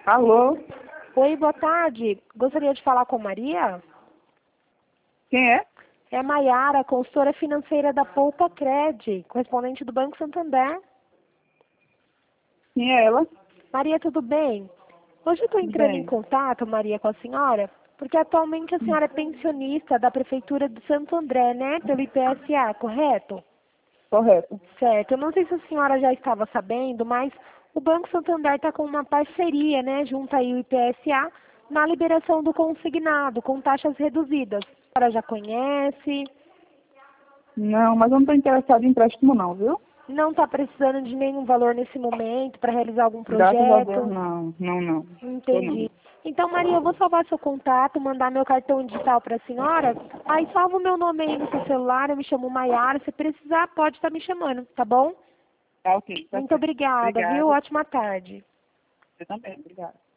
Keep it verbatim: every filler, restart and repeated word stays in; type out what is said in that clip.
Alô? Oi, boa tarde. Gostaria de falar com a Maria? Quem é? É a Maiara, consultora financeira da Poupa Cred, correspondente do Banco Santander. Quem é ela? Maria, tudo bem? Hoje eu estou entrando em Bem. contato, Maria, com a senhora, porque atualmente a senhora é pensionista da Prefeitura de Santo André, né? Pelo I P S A, correto? Correto. Certo. Eu não sei se a senhora já estava sabendo, mas o Banco Santander está com uma parceria, né, junto aí o I P S A, na liberação do consignado, com taxas reduzidas. A senhora já conhece? Não, mas eu não estou interessado em empréstimo não, viu? Não está precisando de nenhum valor nesse momento para realizar algum Graças a Deus, projeto? não. Não, não. Tô não. Entendi. Então, Maria, eu vou salvar seu contato, mandar meu cartão digital para a senhora. Aí salva o meu nome aí no seu celular, eu me chamo Maiara. Se precisar, pode estar me chamando, tá bom? Tá ok, tá Muito certo. obrigada, viu? Obrigada. Ótima tarde. Você também, obrigada.